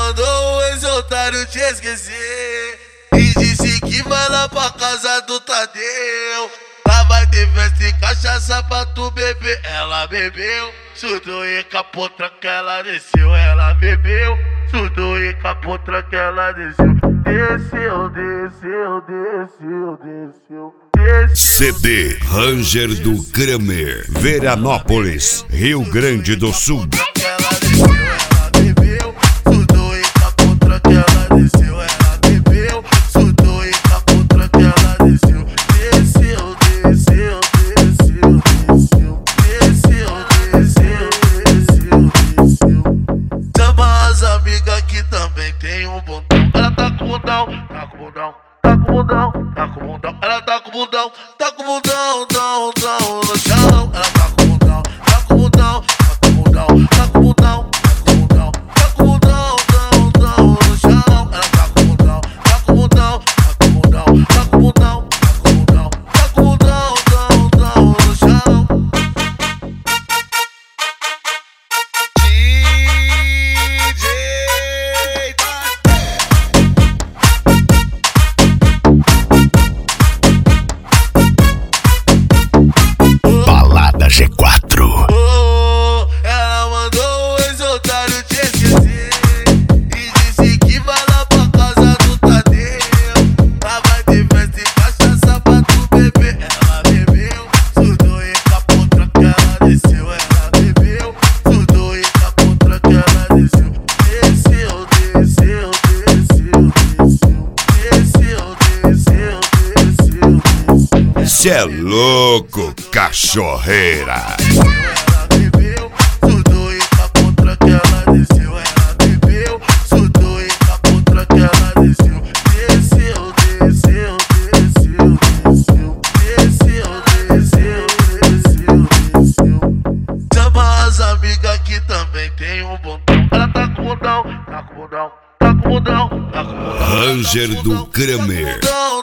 mandou o ex-otário te esquecer e disse que vai lá pra casa do Tadeu. Lá vai ter festa e cachaça pra tu beber. Ela bebeu, sudou e capotra que ela desceu. Ela bebeu, sudou e capotra que ela desceu. Desceu, desceu, desceu, desceu. CD Ranger do Kramer, Veranópolis, Rio Grande do Sul. Ela bebeu, sudou e capotra que ela desceu. Ela bebeu, sudou e capotra que ela desceu. Desceu, desceu, desceu, desceu. Desceu, desceu, desceu, desceu. Chama as amigas que também tem um bundão. Ela tá com bundão, tá com bundão. Tá com bundão, tá com bundão, ela tá com bundão, tá com bundão, dão, dão no chão. Ela tá com bundão, tá com bundão, tá com bundão, tá com bundão, tá com bundão, tá com bundão, dão, dão no chão. Ela tá com bundão, tá com bundão, tá com bundão, tá com bundão, tá com bundão, tá com bundão, dão, dão no chão. G4. Oh, ela mandou o ex-otário te esquecer e disse que vai lá pra casa do Tadeu. Lá vai ter festa e cachaça pra tu beber. Ela bebeu, sudou e capotra que ela desceu. Ela bebeu, sudou e capotra que ela desceu. Desceu, desceu, desceu, desceu. Desceu, desceu, desceu. Cê é louco, cachorreira. Ela bebeu, sudou e capotra que ela desceu. Ela bebeu, sudou e capotra que ela desceu. Desceu, desceu, desceu, desceu. Desceu, desceu, desceu. Chama as amigas que também tem um bundão. Ela tá com bundão, tá com bundão, tá com bundão, tá com bundão. Ranger do Kramer.